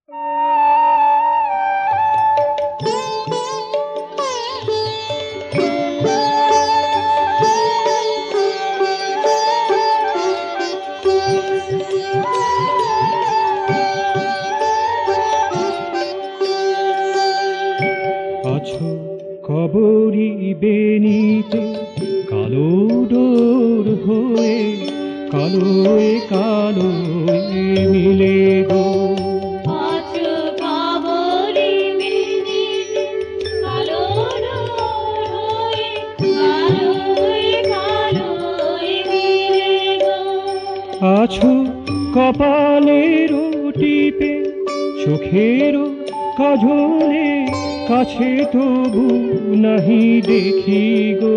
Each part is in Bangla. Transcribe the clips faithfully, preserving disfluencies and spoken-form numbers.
আছো কবরী বেনিতে কালো ডোর হয়ে, কালোয় কালোয় মিলে গো। আছো কবরী বেনিতে কালো ডোর হয়ে, কালোয় কালোয় মিলে গো। আছো কপালের টিপে চোখের কাজলে, কাছে তবু নাহি দেখি গো।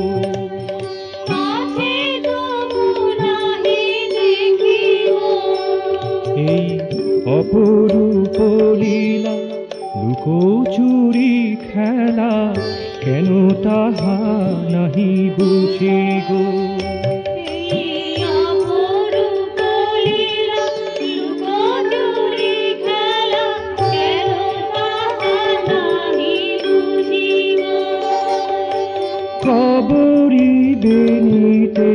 কাছে তবু নাহি দেখি গো। এই অপরূপ লীলা লুকোচুরি খেলা, কেন তাহা নাহি বুঝি গো। এই অপরূপ লীলা লুকোচুরি খেলা, কেন তাহা নাহি বুঝি গো। কবরী বেনিতে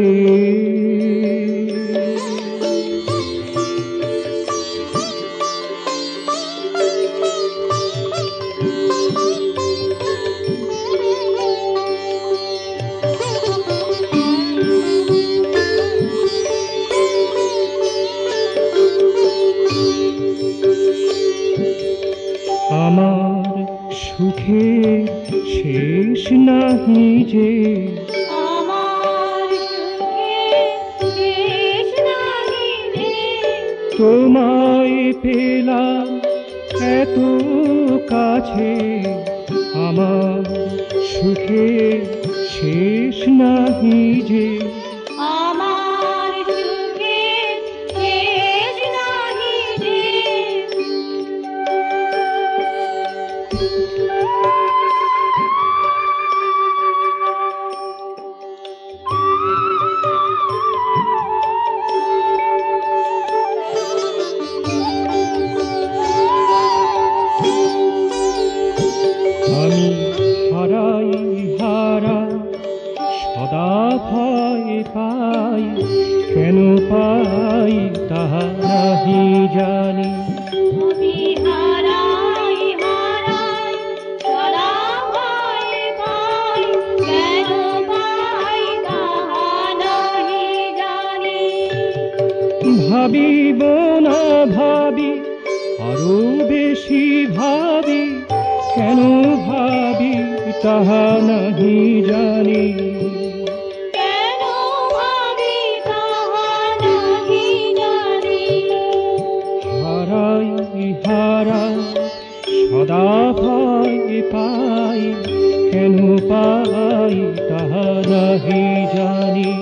আমার সুখের শেষ নাহি যে, আমার সুখে শেষ নাহি রে। তোমায় পেলাম এত কাছে, আমার সুখের শেষ নাহি যে। আমার সুখে শেষ নাহি রে। আমি হারাই হারা সদা ভয় পাই, কেন পাই তাহা নাহি জানি। আমি হারাই হারাই সদা ভয় পাই, কেন পাই তাহা নাহি জানি। ভাবিব না ভাবি আরো বেশি ভাবি, কেন ভাবি তাহা নাহি জানি। কেন ভাবি তাহা নাহি জানি। হারাই হারাই সদা ভয় পাই, কেন পাই তাহা নাহি জানি।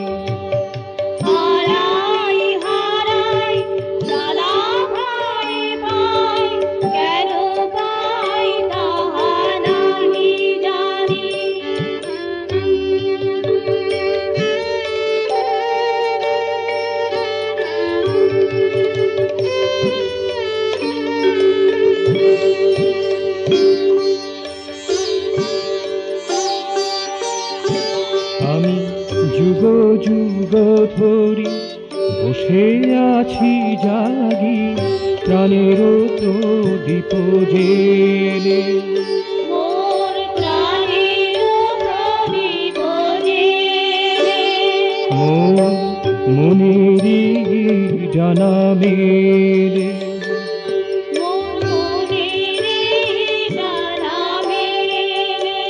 হারাই হারাই সদা ভয় পাই, কেন পাই তাহা নাহি জানি। আমি যুগ যুগ ধরি বসে আছি জাগি, প্রাণের প্রদীপ জেলে। মোর প্রাণের প্রদীপ জেলে, মোর মনেরই জানা মেলে। মোর মনের জানা মেলে।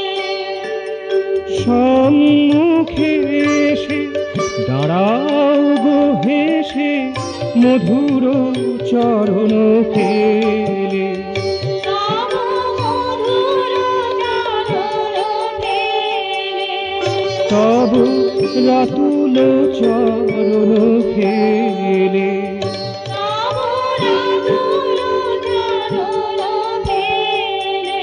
সম্মুখে এসে দাঁড়াও গো হেসে, মধুর চরণ ফেলে। তব মধুর চরণ ফেলে, তব রাতুল চরণ ফেলে। তব রাতুল চরণ ফেলে।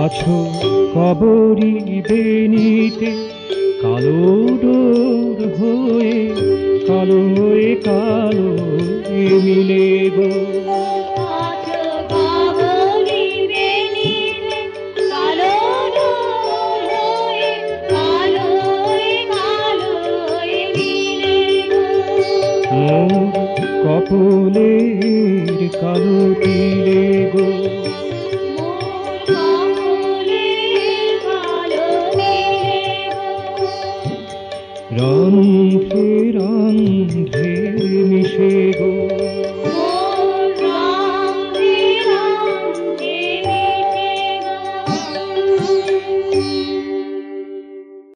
আছো কবরী বেনিতে কালো ডোর হয়ে কালো হয়ে কালো এ মিলে গো আছো কাবলি বেনিতে কালো ডোর হয়ে কালো হয়ে কালো হয়ে মিলে গো মোর কপলের কালো তিলে গো মোর কপলে কালো মিলে গো রন্ধ্রে রন্ধ্রে মিশে গো মোর